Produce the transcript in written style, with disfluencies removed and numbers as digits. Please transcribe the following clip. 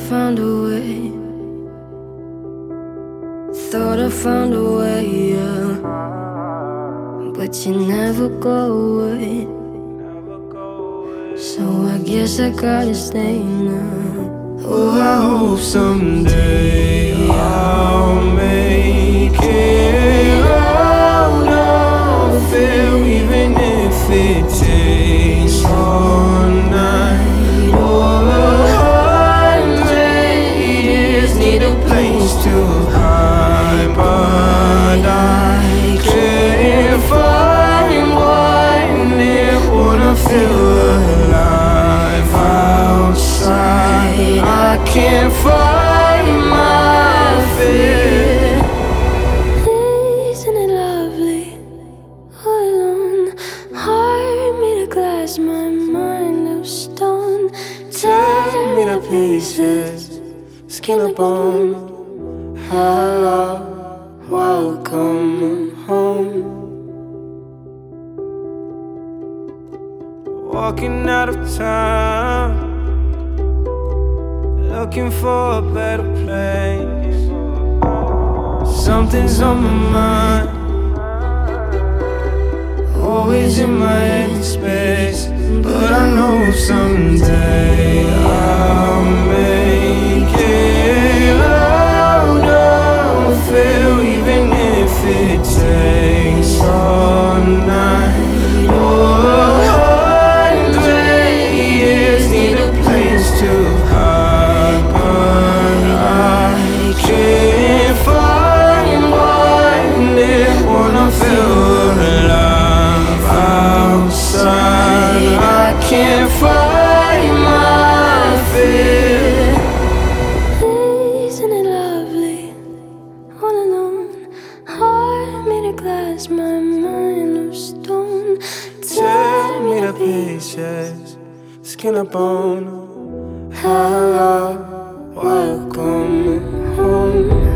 found a way. Thought I found a way, yeah. But you never go away. So I guess I gotta stay now. Oh, I hope someday I'll make it out of there, even if it takes all night or 100 years. Need a place to hide, but I can't find one there. Wanna feel alive outside. I can't find my fear. Isn't it lovely? All alone, heart made of glass, my mind of stone. Tear me to pieces, skin and bone. Hello, welcome home. Walking out of town, looking for a better place. Something's on my mind, always in my head space. But I know someday I'll make it out of here, even if it takes all night or 100 years. Need a place to hide, but I can't find one there. Wanna feel alive outside. I can't find my fear. Isn't it lovely? All alone, heart made of glass, my mind of stone. Tear me to pieces, skin and bone. Hello, welcome home.